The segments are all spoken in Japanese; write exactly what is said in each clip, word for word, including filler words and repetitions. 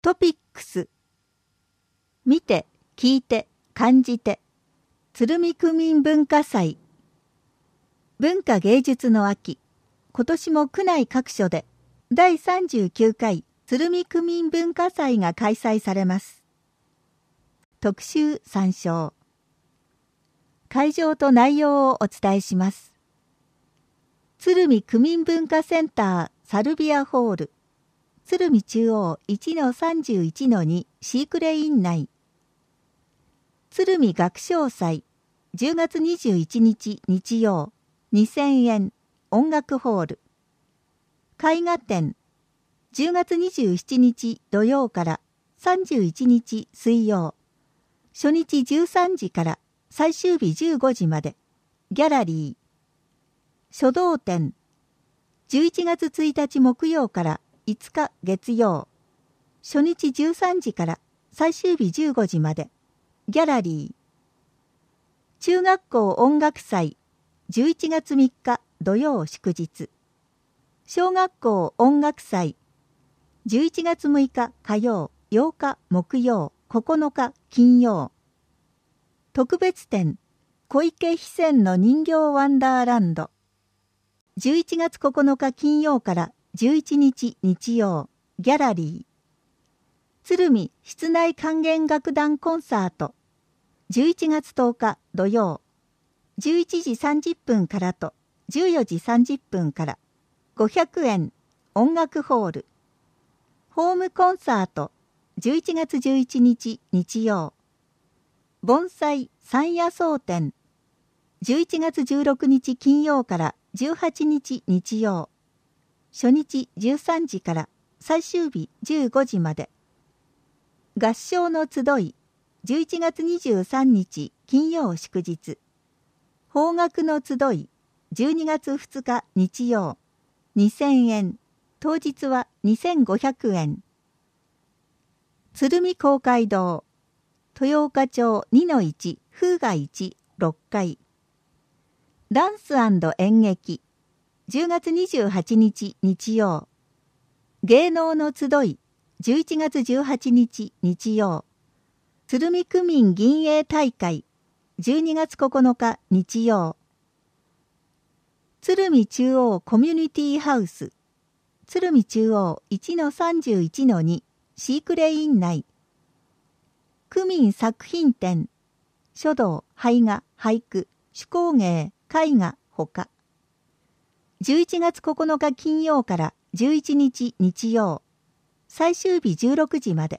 トピックス。見て、聞いて、感じて。鶴見区民文化祭。文化芸術の秋。今年も区内各所でだいさんじゅうきゅうかい鶴見区民文化祭が開催されます。特集参照。会場と内容をお伝えします。鶴見区民文化センターサルビアホール。鶴見中央 いちのさんじゅういちのに シークレイン内。鶴見学唱祭じゅうがつにじゅういちにち日曜にせんえん音楽ホール。絵画展じゅうがつにじゅうしちにち土曜からさんじゅういちにち水曜。初日じゅうさんじから最終日じゅうごじまで。ギャラリー。書道展じゅういちがつついたち木曜からいつか月曜。初日じゅうさんじから最終日じゅうごじまで。ギャラリー。中学校音楽祭じゅういちがつみっか土曜祝日。小学校音楽祭じゅういちがつむいか火曜、ようか木曜、ここのか金曜。特別展小池飛泉の人形ワンダーランドじゅういちがつここのか金曜からじゅういちにち日曜。ギャラリー。鶴見室内管弦楽団コンサートじゅういちがつとおか土曜じゅういちじさんじゅっぷんからとじゅうよじさんじゅっぷんからごひゃくえん音楽ホール。ホームコンサートじゅういちがつじゅういちにち日曜。盆栽山野草展じゅういちがつじゅうろくにち金曜からじゅうはちにち日曜。初日じゅうさんじから最終日じゅうごじまで。合唱の集いじゅういちがつにじゅうさんにち金曜祝日。邦楽の集いじゅうにがつふつか日曜。にせんえん。当日はにせんごひゃくえん。鶴見公会堂豊岡町 にのいち 風雅いちろっかい。ダンス&演劇じゅうがつにじゅうはちにち日曜。芸能の集いじゅういちがつじゅうはちにち日曜。鶴見区民銀泳大会じゅうにがつここのか日曜。鶴見中央コミュニティハウス鶴見中央 いちのさんじゅういちのに シークレイン内。区民作品展書道、俳画、俳句、手工芸、絵画ほか。じゅういちがつここのか金曜からじゅういちにち日曜。最終日じゅうろくじまで。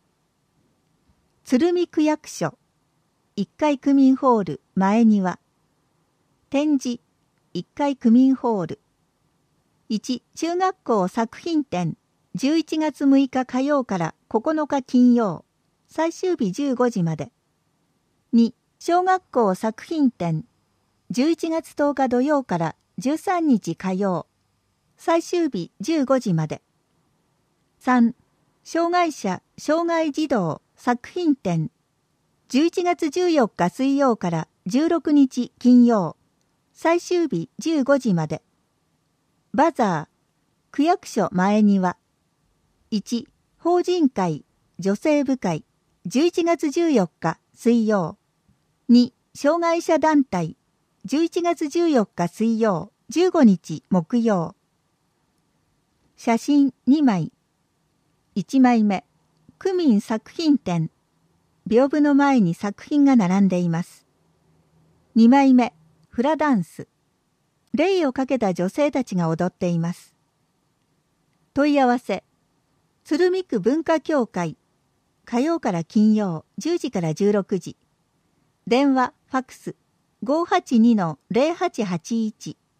鶴見区役所いっかい区民ホール前庭。展示いっかい区民ホール。いち中学校作品展じゅういちがつむいか火曜からここのか金曜。最終日じゅうごじまで。に小学校作品展じゅういちがつとおか土曜からじゅうさんにち火曜。最終日じゅうごじまで。さん障害者障害児童作品展じゅういちがつじゅうよっか水曜からじゅうろくにち金曜。最終日じゅうごじまで。バザー区役所前庭。いち法人会女性部会じゅういちがつじゅうよっか水曜。に障害者団体じゅういちがつじゅうよっか水曜じゅうごにち木曜。写真にまい。いちまいめ区民作品展屏風の前に作品が並んでいます。にまいめフラダンス霊をかけた女性たちが踊っています。問い合わせ鶴見区文化協会火曜から金曜じゅうじからじゅうろくじ。電話ファクス ごーはちにのゼロはちはちいち